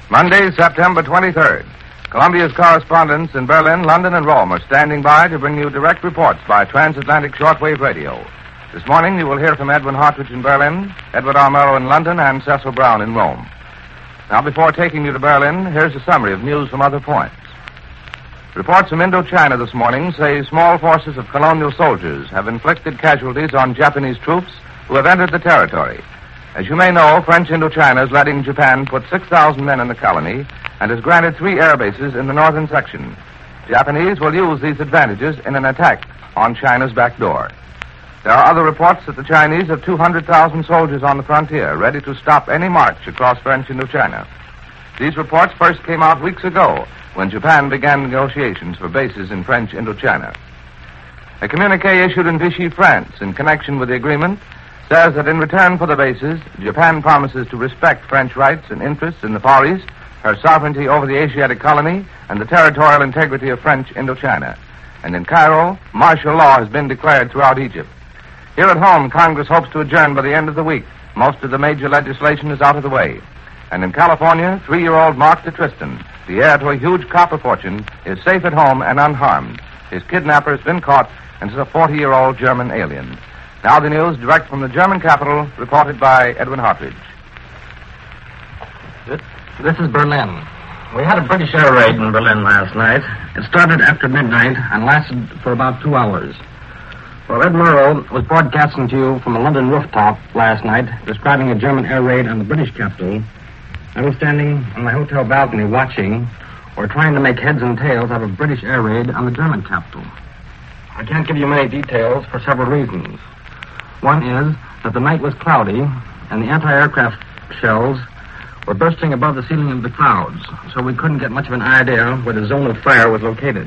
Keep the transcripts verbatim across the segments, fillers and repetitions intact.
Monday, September twenty-third. Columbia's correspondents in Berlin, London, and Rome are standing by to bring you direct reports by transatlantic shortwave radio. This morning, you will hear from Edwin Hartridge in Berlin, Edward R. Murrow in London, and Cecil Brown in Rome. Now, before taking you to Berlin, here's a summary of news from other points. Reports from Indochina this morning say small forces of colonial soldiers have inflicted casualties on Japanese troops who have entered the territory. As you may know, French Indochina is letting Japan put six thousand men in the colony and has granted three air bases in the northern section. Japanese will use these advantages in an attack on China's back door. There are other reports that the Chinese have two hundred thousand soldiers on the frontier, ready to stop any march across French Indochina. These reports first came out weeks ago when Japan began negotiations for bases in French Indochina. A communique issued in Vichy, France, in connection with the agreement, says that in return for the bases, Japan promises to respect French rights and interests in the Far East, her sovereignty over the Asiatic colony, and the territorial integrity of French Indochina. And in Cairo, martial law has been declared throughout Egypt. Here at home, Congress hopes to adjourn by the end of the week. Most of the major legislation is out of the way. And in California, three-year-old Mark DeTristan, the heir to a huge copper fortune, is safe at home and unharmed. His kidnapper has been caught and is a forty-year-old German alien. Now the news direct from the German capital, reported by Edwin Hartridge. This, this is Berlin. We had a British air raid in Berlin last night. It started after midnight and lasted for about two hours. Well, Ed Murrow was broadcasting to you from a London rooftop last night, describing a German air raid on the British capital. I was standing on my hotel balcony watching, or trying to make heads and tails out of a British air raid on the German capital. I can't give you many details for several reasons. One is that the night was cloudy, and the anti-aircraft shells were bursting above the ceiling of the clouds, so we couldn't get much of an idea where the zone of fire was located.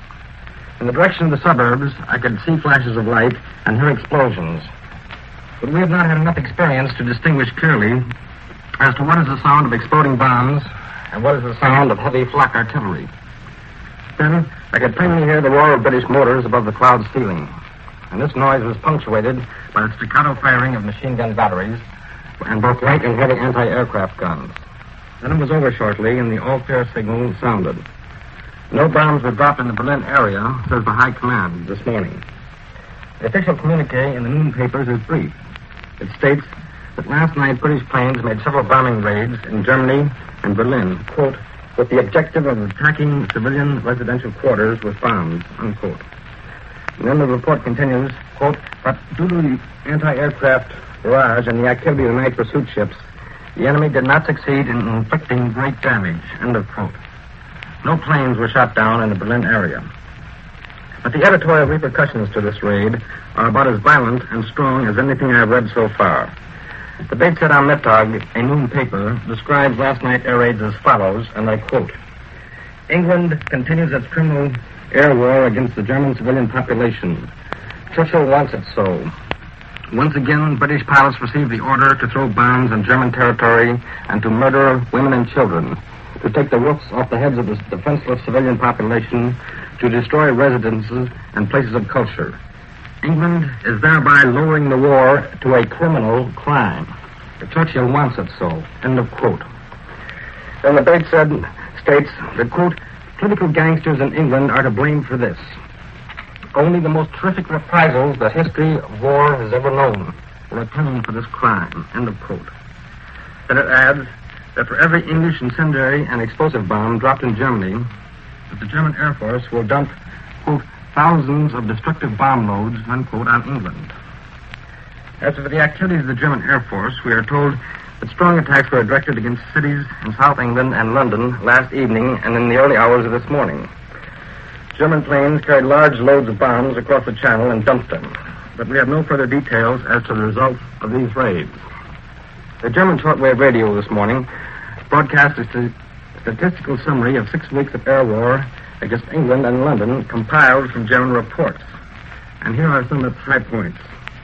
In the direction of the suburbs, I could see flashes of light and hear explosions. But we have not had enough experience to distinguish clearly as to what is the sound of exploding bombs and what is the sound of heavy flak artillery. Then, I could plainly hear the roar of British mortars above the cloud ceiling. And this noise was punctuated by the staccato firing of machine gun batteries and both light and heavy anti-aircraft guns. Then it was over shortly, and the all-clear signal sounded. No bombs were dropped in the Berlin area, says the High Command this morning. The official communique in the noon papers is brief. It states that last night British planes made several bombing raids in Germany and Berlin, quote, with the objective of attacking civilian residential quarters with bombs, unquote. And then the report continues, quote, but due to the anti-aircraft barrage and the activity of the night pursuit ships, the enemy did not succeed in inflicting great damage, end of quote. No planes were shot down in the Berlin area. But the editorial repercussions to this raid are about as violent and strong as anything I've read so far. The Beit am Mittag, a noon paper, describes last night's air raids as follows, and I quote, England continues its criminal air war against the German civilian population. Churchill wants it so. Once again, British pilots received the order to throw bombs on German territory and to murder women and children, to take the roofs off the heads of the defenseless civilian population, to destroy residences and places of culture. England is thereby lowering the war to a criminal crime. Churchill wants it so. End of quote. Then the Beit said, states that, quote, political gangsters in England are to blame for this. Only the most terrific reprisals the history of war has ever known will atone for this crime. End of quote. Then it adds that for every English incendiary and explosive bomb dropped in Germany, that the German Air Force will dump, quote, thousands of destructive bomb loads, unquote, on England. As for the activities of the German Air Force, we are told that strong attacks were directed against cities in South England and London last evening and in the early hours of this morning. German planes carried large loads of bombs across the channel and dumped them, but we have no further details as to the results of these raids. The German shortwave radio this morning broadcast a st- statistical summary of six weeks of air war against England and London compiled from German reports. And here are some of its high points.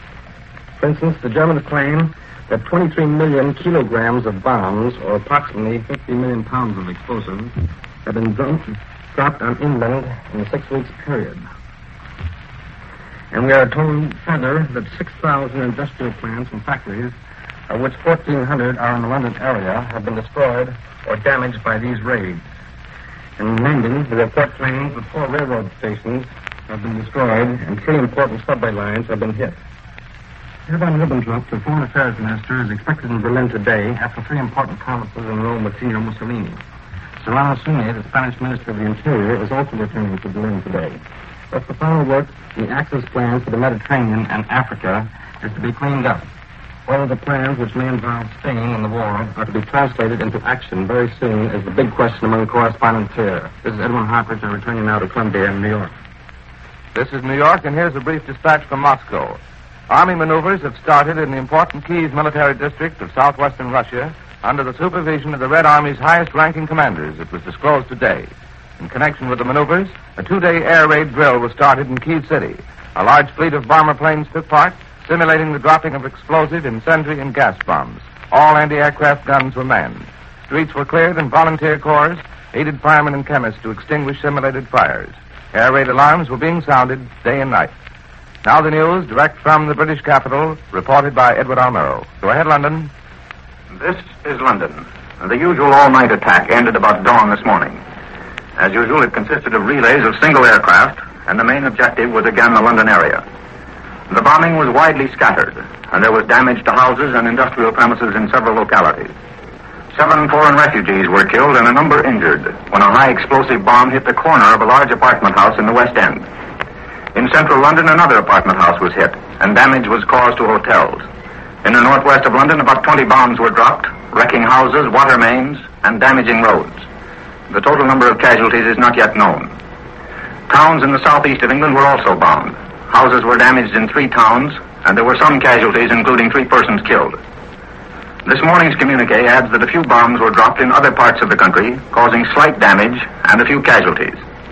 For instance, the Germans claim that twenty-three million kilograms of bombs, or approximately fifty million pounds of explosives, have been dumped, dropped on England in a six weeks period. And we are told further that six thousand industrial plants and factories of which fourteen hundred are in the London area, have been destroyed or damaged by these raids. In London, the report claims that four railroad stations have been destroyed and three important subway lines have been hit. Herr von Ribbentrop, the Foreign Affairs Minister, is expected in Berlin today after three important conferences in Rome with Signor Mussolini. Solano Sune, the Spanish Minister of the Interior, is also returning to Berlin today. Thus, the final work, the Axis plan for the Mediterranean and Africa, is to be cleaned up. Whether the plans, which may involve staying in the war, are to be translated into action very soon is the big question among correspondents here. This is Edwin Hartridge, and returning now to Columbia in New York. This is New York, and here's a brief dispatch from Moscow. Army maneuvers have started in the important Kiev military district of southwestern Russia under the supervision of the Red Army's highest-ranking commanders. It was disclosed today. In connection with the maneuvers, a two-day air raid drill was started in Kiev City. A large fleet of bomber planes took part, simulating the dropping of explosive, incendiary, and gas bombs. All anti-aircraft guns were manned. Streets were cleared, and volunteer corps aided firemen and chemists to extinguish simulated fires. Air raid alarms were being sounded day and night. Now the news, direct from the British capital, reported by Edward Almero. Go ahead, London. This is London. The usual all-night attack ended about dawn this morning. As usual, it consisted of relays of single aircraft, and the main objective was again the London area. The bombing was widely scattered, and there was damage to houses and industrial premises in several localities. Seven foreign refugees were killed and a number injured when a high explosive bomb hit the corner of a large apartment house in the West End. In central London, another apartment house was hit, and damage was caused to hotels. In the northwest of London, about twenty bombs were dropped, wrecking houses, water mains, and damaging roads. The total number of casualties is not yet known. Towns in the southeast of England were also bombed. Houses were damaged in three towns, and there were some casualties, including three persons killed. This morning's communique adds that a few bombs were dropped in other parts of the country, causing slight damage and a few casualties.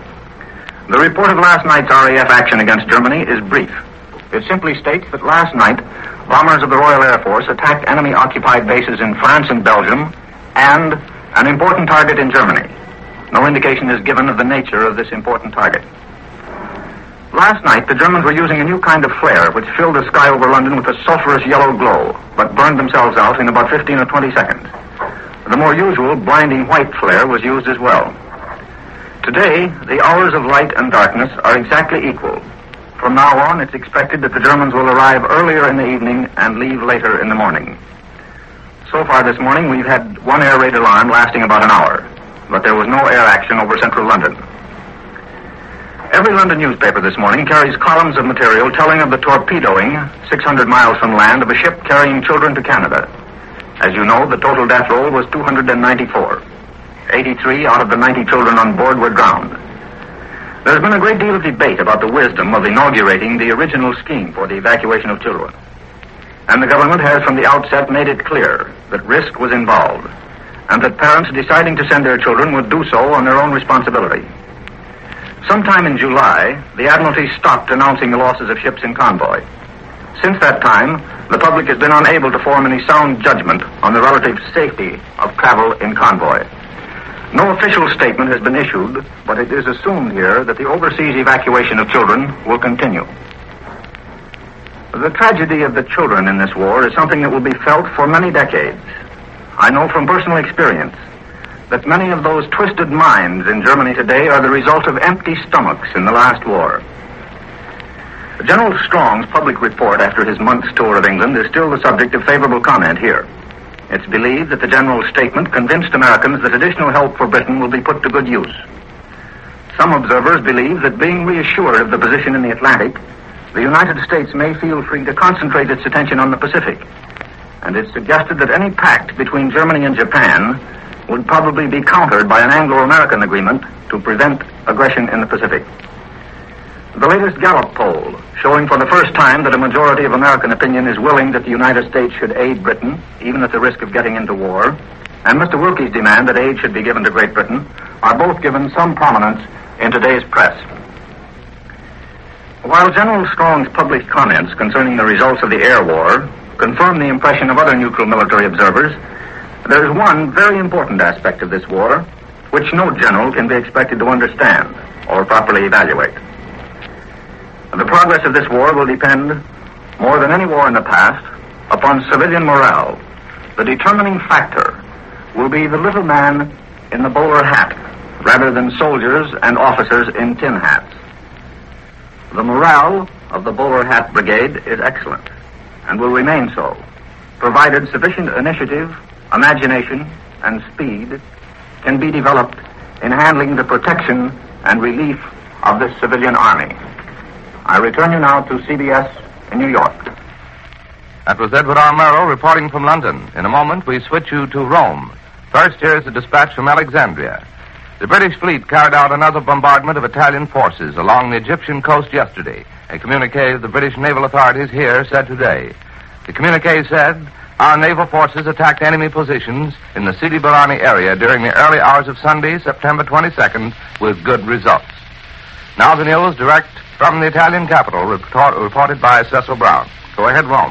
The report of last night's R A F action against Germany is brief. It simply states that last night, bombers of the Royal Air Force attacked enemy-occupied bases in France and Belgium and an important target in Germany. No indication is given of the nature of this important target. Last night, the Germans were using a new kind of flare which filled the sky over London with a sulphurous yellow glow, but burned themselves out in about fifteen or twenty seconds. The more usual blinding white flare was used as well. Today, the hours of light and darkness are exactly equal. From now on, it's expected that the Germans will arrive earlier in the evening and leave later in the morning. So far this morning, we've had one air raid alarm lasting about an hour, but there was no air action over central London. Every London newspaper this morning carries columns of material telling of the torpedoing, six hundred miles from land, of a ship carrying children to Canada. As you know, the total death roll was two hundred ninety-four. eighty-three out of the ninety children on board were drowned. There's been a great deal of debate about the wisdom of inaugurating the original scheme for the evacuation of children. And the government has from the outset made it clear that risk was involved, and that parents deciding to send their children would do so on their own responsibility. Sometime in July, the Admiralty stopped announcing the losses of ships in convoy. Since that time, the public has been unable to form any sound judgment on the relative safety of travel in convoy. No official statement has been issued, but it is assumed here that the overseas evacuation of children will continue. The tragedy of the children in this war is something that will be felt for many decades. I know from personal experience that many of those twisted minds in Germany today are the result of empty stomachs in the last war. General Strong's public report after his month's tour of England is still the subject of favorable comment here. It's believed that the general's statement convinced Americans that additional help for Britain will be put to good use. Some observers believe that being reassured of the position in the Atlantic, the United States may feel free to concentrate its attention on the Pacific. And it's suggested that any pact between Germany and Japan would probably be countered by an Anglo-American agreement to prevent aggression in the Pacific. The latest Gallup poll, showing for the first time that a majority of American opinion is willing that the United States should aid Britain, even at the risk of getting into war, and Mister Wilkie's demand that aid should be given to Great Britain, are both given some prominence in today's press. While General Strong's public comments concerning the results of the air war confirm the impression of other neutral military observers, there is one very important aspect of this war which no general can be expected to understand or properly evaluate. The progress of this war will depend, more than any war in the past, upon civilian morale, the determining factor will be the little man in the bowler hat rather than soldiers and officers in tin hats. The morale of the bowler hat brigade is excellent and will remain so, provided sufficient initiative, imagination, and speed can be developed in handling the protection and relief of this civilian army. I return you now to C B S in New York. That was Edward R. Murrow reporting from London. In a moment, we switch you to Rome. First, here's a dispatch from Alexandria. The British fleet carried out another bombardment of Italian forces along the Egyptian coast yesterday. A communique of the British naval authorities here said today. The communique said, our naval forces attacked enemy positions in the Sidi Barani area during the early hours of Sunday, September twenty-second, with good results. Now the news direct from the Italian capital, report, reported by Cecil Brown. Go ahead, Rome.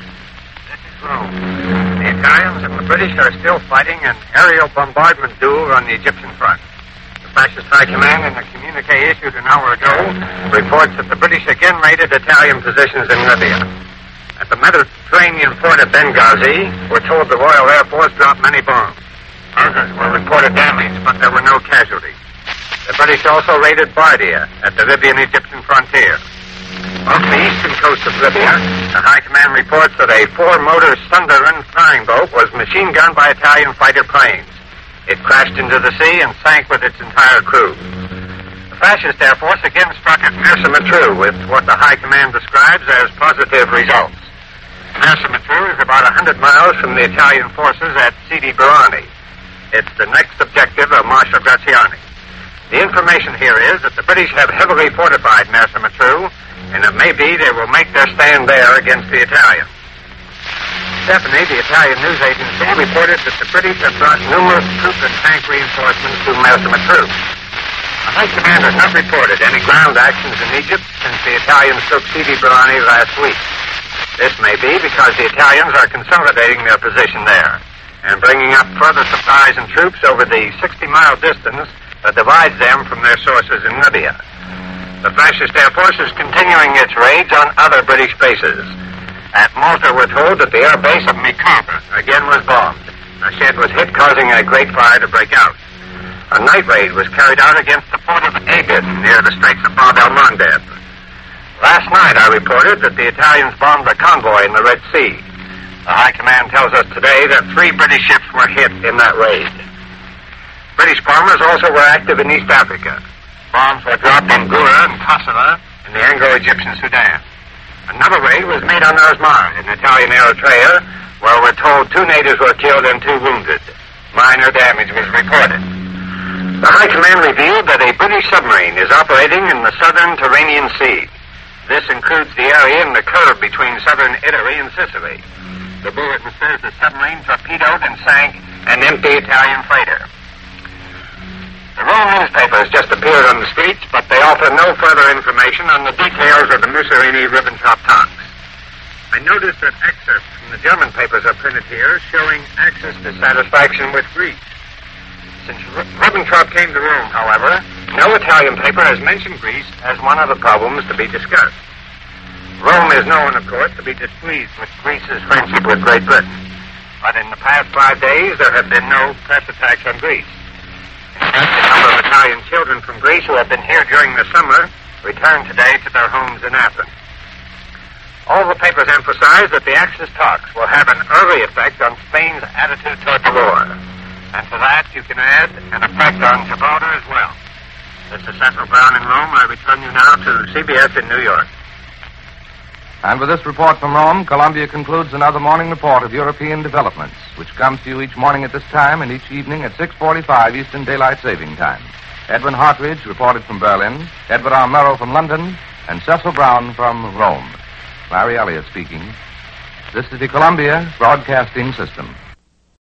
Rome. The Italians and the British are still fighting an aerial bombardment duel on the Egyptian front. The Fascist High Command, in a communique issued an hour ago, reports that the British again raided Italian positions in Libya. At the Mediterranean port of Benghazi, we're told the Royal Air Force dropped many bombs. Others were reported damaged, but there were no casualties. The British also raided Bardia at the Libyan-Egyptian frontier. Off the eastern coast of Libya, the High Command reports that a four-motor Sunderland flying boat was machine-gunned by Italian fighter planes. It crashed into the sea and sank with its entire crew. The Fascist Air Force again struck at Mersa Matruh with what the High Command describes as positive results. Mersa Matruh is about one hundred miles from the Italian forces at Sidi Barani. It's the next objective of Marshal Graziani. The information here is that the British have heavily fortified Mersa Matruh, and it may be they will make their stand there against the Italians. Stephanie, the Italian news agency, reported that the British have brought numerous troop and tank reinforcements to Mersa Matruh. The High Command has not reported any ground actions in Egypt since the Italians took Sidi Barani last week. This may be because the Italians are consolidating their position there and bringing up further supplies and troops over the sixty-mile distance that divides them from their sources in Libya. The Fascist Air Force is continuing its raids on other British bases. At Malta, we're told that the air base of Mikasa again was bombed. A shed was hit, causing a great fire to break out. A night raid was carried out against the port of Aden near the Straits of Bab el-Mandeb. Last night, I reported that the Italians bombed a convoy in the Red Sea. The High Command tells us today that three British ships were hit in that raid. British bombers also were active in East Africa. Bombs were dropped in Gura and Kosovo in the Anglo-Egyptian Sudan. Another raid was made on Asmar in Italian Eritrea, where we're told two natives were killed and two wounded. Minor damage was reported. The High Command revealed that a British submarine is operating in the southern Tyrrhenian Sea. This includes the area in the curve between southern Italy and Sicily. The bulletin says the submarine torpedoed and sank an empty Italian freighter. The Rome newspapers just appeared on the streets, but they offer no further information on the details of the Mussolini-Ribbentrop talks. I noticed that excerpts from the German papers are printed here showing Axis dissatisfaction with Greece. Since R- Ribbentrop came to Rome, however, no Italian paper has mentioned Greece as one of the problems to be discussed. Rome is known, of course, to be displeased with Greece's friendship with Great Britain. But in the past five days, there have been no press attacks on Greece. A number of Italian children from Greece who have been here during the summer returned today to their homes in Athens. All the papers emphasize that the Axis talks will have an early effect on Spain's attitude toward the war. And to that, you can add an effect on Gibraltar as well. This is Cecil Brown in Rome. I return you now to C B S in New York. And with this report from Rome, Columbia concludes another morning report of European developments, which comes to you each morning at this time and each evening at six forty-five Eastern Daylight Saving Time. Edwin Hartridge reported from Berlin, Edward R. Murrow from London, and Cecil Brown from Rome. Larry Elliott speaking. This is the Columbia Broadcasting System.